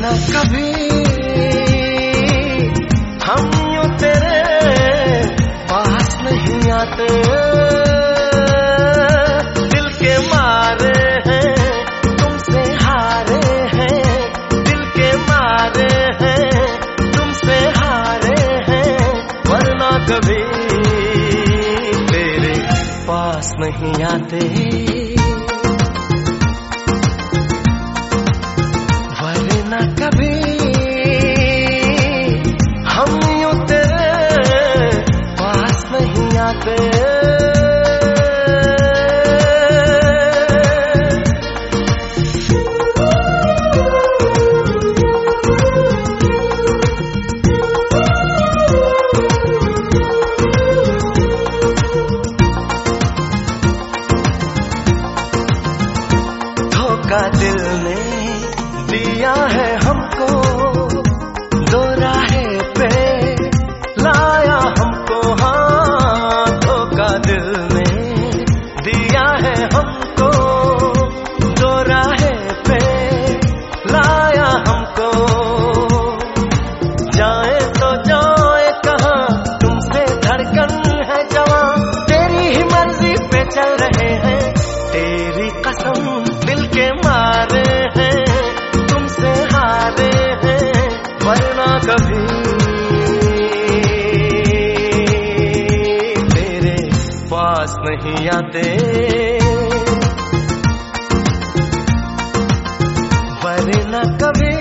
वरना कभी हम यूं तेरे पास नहीं आते। दिल के मारे हैं तुमसे हारे हैं, दिल के मारे हैं तुमसे हारे हैं, वरना कभी तेरे पास नहीं आते। वरना कभी हम यूं तेरे पास नहीं आते। धोखा दिल ने दिया है हमको, दो राहें पे लाया हमको। हाँ, धोखा दिल ने दिया है हमको, दो राहें पे लाया हमको। जाए तो जाए कहाँ, तुमसे धड़कन है जवां, तेरी ही मर्जी पे चल रहे हैं। तेरी कसम दिल के मारे हैं तुमसे हारे हैं, वरना कभी तेरे पास नहीं आते। वरना कभी